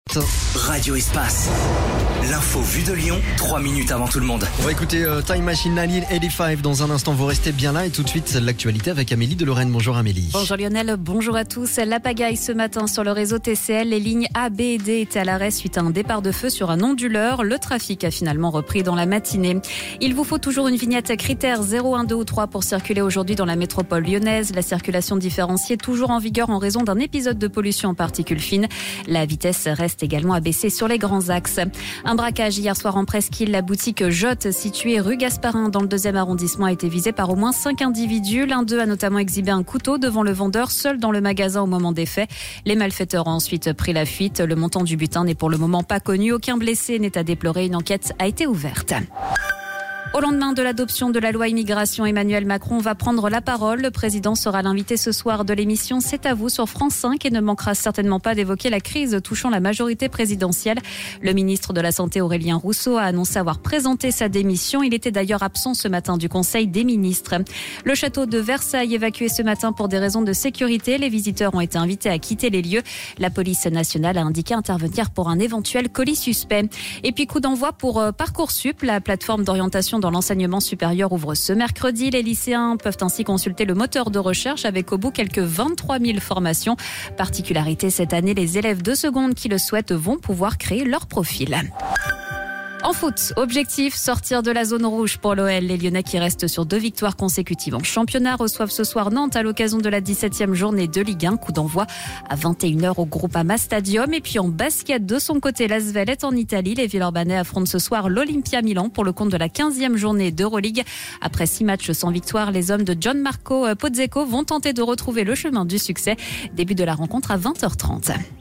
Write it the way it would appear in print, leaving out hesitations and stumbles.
Radio Espace. L'info vue de Lyon, 3 minutes avant tout le monde. On va écouter Time Machine 1985 dans un instant. Vous restez bien là et tout de suite l'actualité avec Amélie de Lorraine. Bonjour Amélie. Bonjour Lionel, bonjour à tous. La pagaille ce matin sur le réseau TCL. Les lignes A, B et D étaient à l'arrêt suite à un départ de feu sur un onduleur. Le trafic a finalement repris dans la matinée. Il vous faut toujours une vignette critère 0, 1, 2 ou 3 pour circuler aujourd'hui dans la métropole lyonnaise. La circulation différenciée toujours en vigueur en raison d'un épisode de pollution en particules fines. La vitesse reste également à baisser sur les grands axes. Un braquage hier soir en Presqu'île. La boutique Jotte, située rue Gasparin dans le 2e arrondissement, a été visée par au moins 5 individus. L'un d'eux a notamment exhibé un couteau devant le vendeur, seul dans le magasin au moment des faits. Les malfaiteurs ont ensuite pris la fuite. Le montant du butin n'est pour le moment pas connu. Aucun blessé n'est à déplorer. Une enquête a été ouverte. Au lendemain de l'adoption de la loi immigration, Emmanuel Macron va prendre la parole. Le président sera l'invité ce soir de l'émission C'est à vous sur France 5 et ne manquera certainement pas d'évoquer la crise touchant la majorité présidentielle. Le ministre de la Santé Aurélien Rousseau a annoncé avoir présenté sa démission. Il était d'ailleurs absent ce matin du Conseil des ministres. Le château de Versailles évacué ce matin pour des raisons de sécurité. Les visiteurs ont été invités à quitter les lieux. La police nationale a indiqué intervenir pour un éventuel colis suspect. Et puis coup d'envoi pour Parcoursup, la plateforme d'orientation dans l'enseignement supérieur ouvre ce mercredi. Les lycéens peuvent ainsi consulter le moteur de recherche avec au bout quelques 23 000 formations. Particularité cette année, les élèves de seconde qui le souhaitent vont pouvoir créer leur profil. En foot, objectif, sortir de la zone rouge pour l'OL. Les Lyonnais qui restent sur 2 victoires consécutives en championnat reçoivent ce soir Nantes à l'occasion de la 17e journée de Ligue 1. Coup d'envoi à 21h au Groupama Stadium. Et puis en basket, de son côté, l'Asvel est en Italie. Les Villeurbanais affrontent ce soir l'Olympia Milan pour le compte de la 15e journée d'Euroleague. Après 6 matchs sans victoire, les hommes de Gianmarco Pozzecco vont tenter de retrouver le chemin du succès. Début de la rencontre à 20h30.